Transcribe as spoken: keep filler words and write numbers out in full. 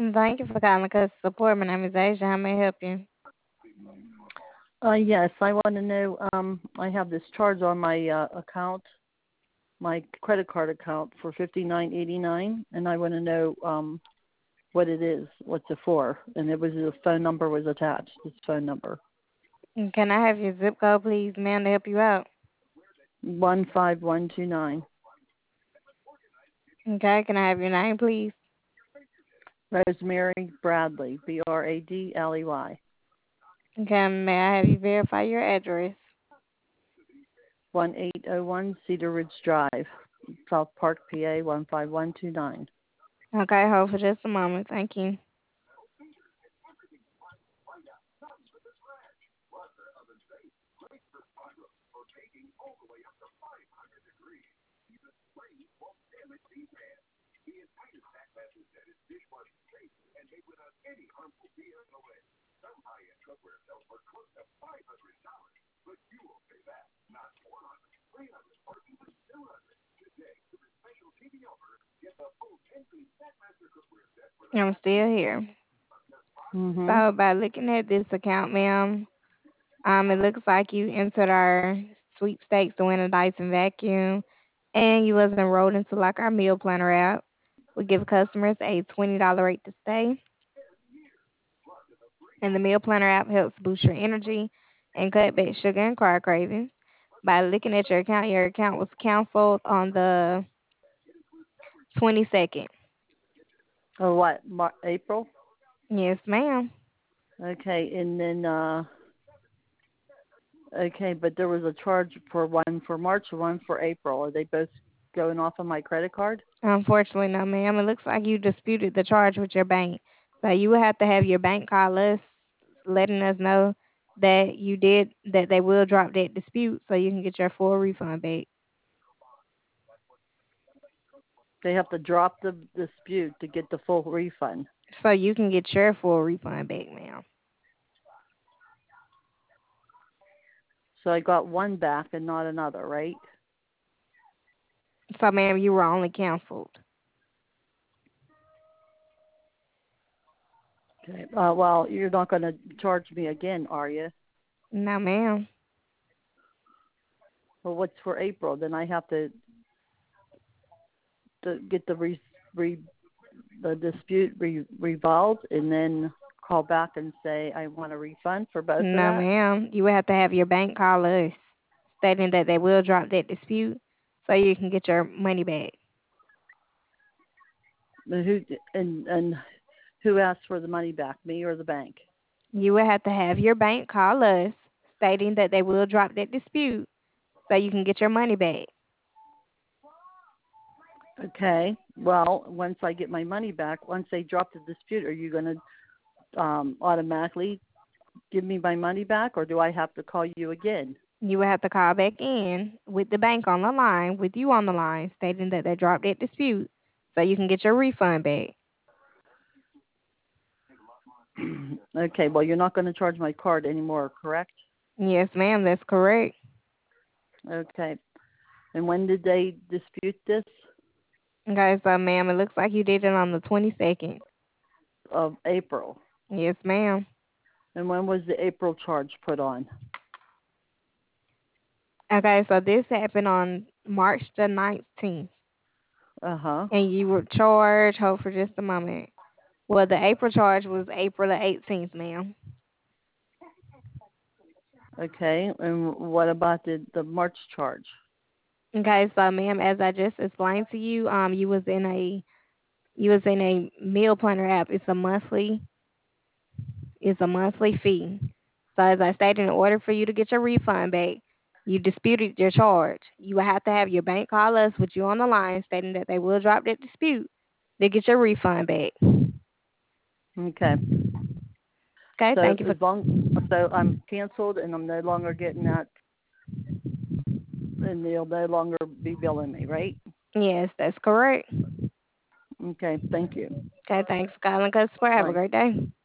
Thank you for calling customer support. My name is Asia. How may I help you? Uh, yes, I want to know. Um, I have this charge on my uh, account, my credit card account for fifty nine eighty nine, and I want to know um, what it is, what's it for, and it was the phone number was attached. This phone number And can I have your zip code, please, ma'am, to help you out? one five one two nine. Okay, can I have your name, please? Rosemary Bradley, B R A D L E Y, Okay, may I have you verify your address? one eight zero one Cedar Ridge Drive, South Park, P A one five one two nine. Okay, hold for just a moment. Thank you. I'm still here. Mhm. So, by looking at this account, ma'am, um, it looks like you entered our sweepstakes to win a Dyson vacuum, and you was enrolled into like our meal planner app. We give customers a twenty dollar rate to stay, and the meal planner app helps boost your energy and cut back sugar and carb cravings. By looking at your account, your account was canceled on the twenty-second. Oh, what? Mar- April? Yes, ma'am. Okay, and then uh okay, but there was a charge for one for March and one for April. Are they both going off of my credit card? Unfortunately, no, ma'am. It looks like you disputed the charge with your bank. So you would have to have your bank call us, letting us know that you did that they will drop that dispute, so you can get your full refund back. They have to drop the dispute to get the full refund. So you can get your full refund back, ma'am. So I got one back and not another, right? So, ma'am, you were only canceled. Okay. Uh, well, you're not going to charge me again, are you? No, ma'am. Well, what's for April? Then I have to, to get the re, re, the dispute re, revolved and then call back and say I want a refund for both of No, that. ma'am. You would have to have your bank call us, stating that they will drop that dispute, so you can get your money back. And who and and who asked for the money back, me or the bank? You would have to have your bank call us, stating that they will drop that dispute, so you can get your money back. Okay. Well, once I get my money back, once they drop the dispute, are you going to um, automatically give me my money back, or do I have to call you again? You would have to call back in with the bank on the line, with you on the line, stating that they dropped that dispute, so you can get your refund back. Okay. Well, you're not going to charge my card anymore, correct? Yes, ma'am, that's correct. Okay. And when did they dispute this? Okay, so ma'am, it looks like you did it on the twenty-second. Of April. Yes, ma'am. And when was the April charge put on? Okay, so this happened on March the nineteenth, Uh huh. and you were charged, hold for just a moment. Well, the April charge was April the eighteenth, ma'am. Okay. And what about the the March charge? Okay, so ma'am, as I just explained to you, um, you was in a you was in a meal planner app. It's a monthly it's a monthly fee. So as I stated, in order for you to get your refund back, you disputed your charge. You will have to have your bank call us with you on the line, stating that they will drop that dispute to get your refund back. Okay. Okay, So thank you for. as long so I'm canceled and I'm no longer getting that, and they'll no longer be billing me, right? Yes, that's correct. Okay. Thank you. Okay, thanks for calling customer. Have a Bye. great day.